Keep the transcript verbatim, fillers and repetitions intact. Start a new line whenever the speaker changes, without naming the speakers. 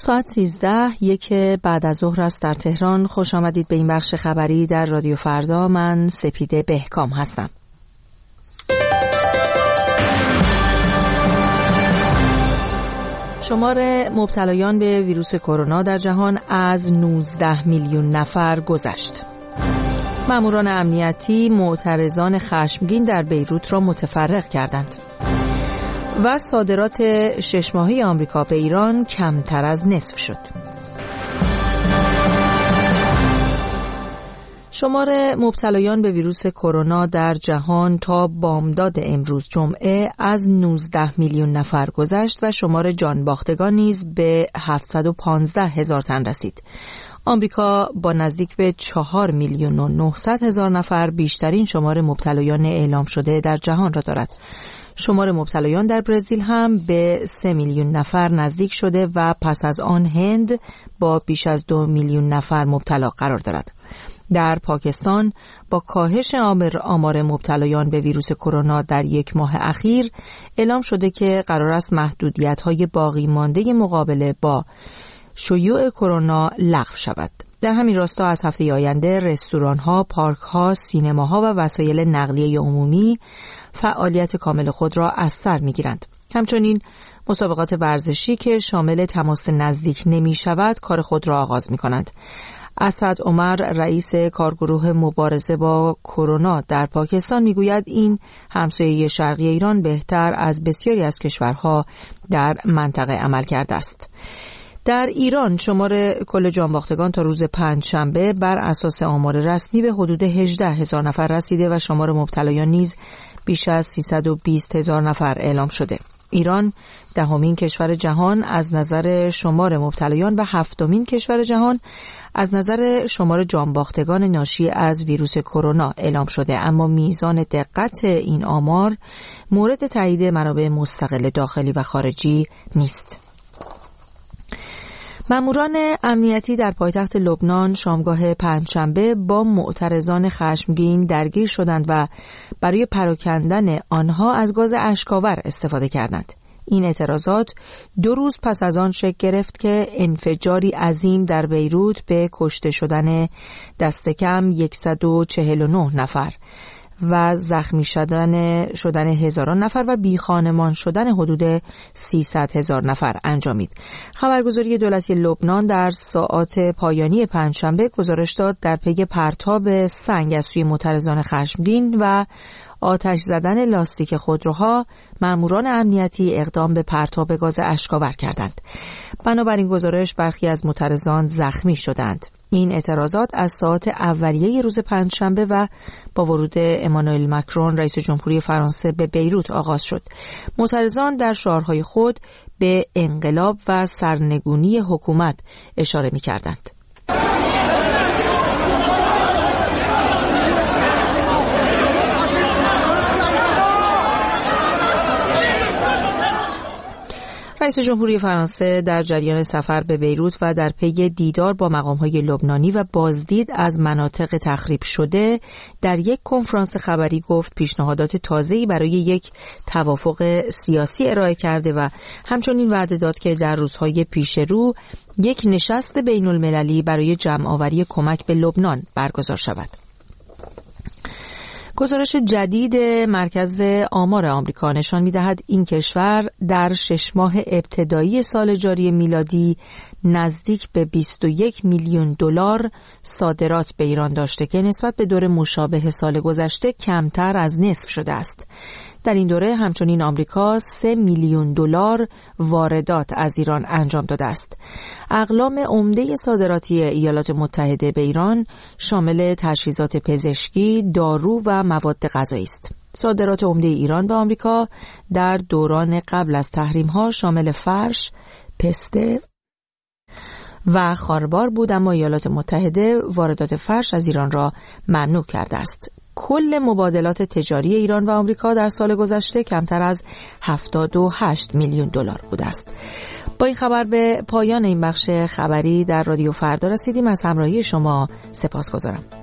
ساعت سیزده یک بعد از ظهر است در تهران. خوش آمدید به این بخش خبری در رادیو فردا. من سپیده بهکام هستم. شمار مبتلایان به ویروس کرونا در جهان از نوزده میلیون نفر گذشت. ماموران امنیتی معترضان خشمگین در بیروت را متفرق کردند. و صادرات شش ماهه آمریکا به ایران کمتر از نصف شد. شمار مبتلایان به ویروس کرونا در جهان تا بامداد امروز جمعه از نوزده میلیون نفر گذشت و شمار جانباختگان نیز به هفتصد و پانزده هزار تن رسید. آمریکا با نزدیک به چهار میلیون و نهصد هزار نفر بیشترین شمار مبتلایان اعلام شده در جهان را دارد. شمار مبتلایان در برزیل هم به سه میلیون نفر نزدیک شده و پس از آن هند با بیش از دو میلیون نفر مبتلا قرار دارد. در پاکستان با کاهش آمار مبتلایان به ویروس کرونا در یک ماه اخیر اعلام شده که قرار است محدودیت‌های باقی مانده مقابله با شیوع کرونا لغو شود. در همین راستا از هفته آینده رستوران‌ها، پارک‌ها، سینماها و وسایل نقلیه عمومی فعالیت کامل خود را از سر می‌گیرند. همچنین مسابقات ورزشی که شامل تماس نزدیک نمی‌شود کار خود را آغاز می‌کنند. اسد عمر رئیس کارگروه مبارزه با کرونا در پاکستان میگوید این همسایه شرقی ایران بهتر از بسیاری از کشورها در منطقه عمل کرده است. در ایران شمار کل جانباختگان تا روز پنجشنبه بر اساس آمار رسمی به حدود هجده هزار نفر رسیده و شمار مبتلایان نیز بیش از سیصد و بیست هزار نفر اعلام شده. ایران دهمین کشور جهان از نظر شمار مبتلایان و هفتمین کشور جهان از نظر شمار جانباختگان ناشی از ویروس کرونا اعلام شده، اما میزان دقت این آمار مورد تایید منابع مستقل داخلی و خارجی نیست. ماموران امنیتی در پایتخت لبنان شامگاه پنجشنبه با معترضان خشمگین درگیر شدند و برای پراکندن آنها از گاز اشک‌آور استفاده کردند. این اعتراضات دو روز پس از آن شکل گرفت که انفجاری عظیم در بیروت به کشته شدن دست کم صد و چهل و نه نفر و زخمی شدن شدن هزاران نفر و بیخانمان شدن حدود سیصد هزار نفر انجامید. خبرگزاری دولتی لبنان در ساعات پایانی پنجشنبه گزارش داد در پی پرتاب سنگ از سوی معترضان خشمگین و آتش زدن لاستیک خودروها ماموران امنیتی اقدام به پرتاب گاز اشک‌آور کردند. بنابراین گزارش برخی از معترضان زخمی شدند. این اعتراضات از ساعات اولیه روز پنجشنبه و با ورود امانوئل مکرون رئیس جمهوری فرانسه به بیروت آغاز شد. معترضان در شعارهای خود به انقلاب و سرنگونی حکومت اشاره می‌کردند. رئیس جمهوری فرانسه در جریان سفر به بیروت و در پی دیدار با مقام‌های لبنانی و بازدید از مناطق تخریب شده در یک کنفرانس خبری گفت پیشنهادات تازه‌ای برای یک توافق سیاسی ارائه کرده و همچنین وعده داد که در روزهای پیش رو یک نشست بین‌المللی برای جمع‌آوری کمک به لبنان برگزار شود. گزارش جدید مرکز آمار آمریکا نشان می‌دهد این کشور در شش ماه ابتدایی سال جاری میلادی نزدیک به بیست و یک میلیون دلار صادرات به ایران داشته که نسبت به دور مشابه سال گذشته کمتر از نصف شده است. در این دوره همچنین آمریکا سه میلیون دلار واردات از ایران انجام داده است. اقلام عمده صادراتی ایالات متحده به ایران شامل تجهیزات پزشکی، دارو و مواد غذایی است. صادرات عمده ایران به آمریکا در دوران قبل از تحریم‌ها شامل فرش، پسته و خاربار بود، اما ایالات متحده واردات فرش از ایران را ممنوع کرده است. کل مبادلات تجاری ایران و آمریکا در سال گذشته کمتر از هفتاد و هشت میلیون دلار بوده است. با این خبر به پایان این بخش خبری در رادیو فردا رسیدیم. از همراهی شما سپاسگزارم.